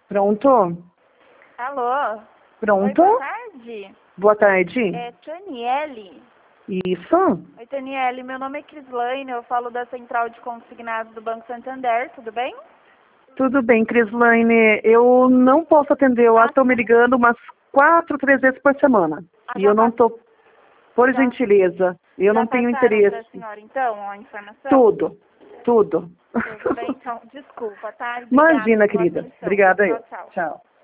Pronto? Alô? Pronto? Oi, boa tarde. Boa tarde. É Taniele. Isso? Oi, Taniele. Meu nome é Crislaine, eu falo da Central de Consignados do Banco Santander, tudo bem? Tudo bem, Crislaine. Eu não posso atender. Eu estou me ligando umas 4, 3 vezes por semana. E eu não estou... Por gentileza, eu não tenho interesse. Já passaram para a senhora, então, a informação? Tudo. Tudo bem, então, desculpa, tá? Obrigada Imagina, pela querida. atenção. Obrigada Tchau, eu. tchau. Tchau.